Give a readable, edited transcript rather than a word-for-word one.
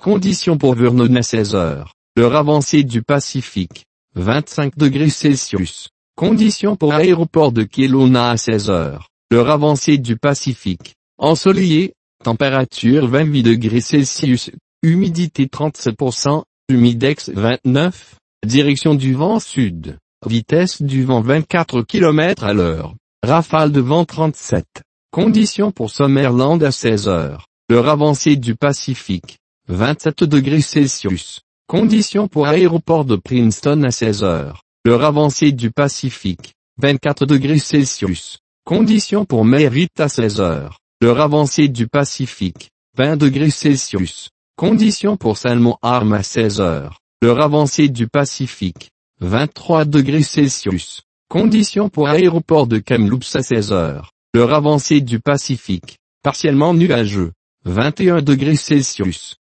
Conditions pour Vernon à 16 heures. L'heure avancée du Pacifique. 25 degrés Celsius. Conditions pour aéroport de Kelowna à 16 heures. L'heure avancée du Pacifique. Ensoleillé. Température 28 degrés Celsius. Humidité 37%. Humidex 29. Direction du vent sud. Vitesse du vent 24 km à l'heure. Rafale de vent 37. Conditions pour Summerland à 16 heures. L'heure avancée du Pacifique. 27 degrés Celsius. Conditions pour aéroport de Princeton à 16 heures. L'heure avancée du Pacifique. 24 degrés Celsius. Conditions pour Merritt à 16 heures. L'heure avancée du Pacifique. 20 degrés Celsius. Conditions pour Salmon Arm à 16 heures. L'heure avancée du Pacifique. 23 degrés Celsius. Conditions pour aéroport de Kamloops à 16 heures. L'heure avancée du Pacifique. Partiellement nuageux. 21 degrés Celsius.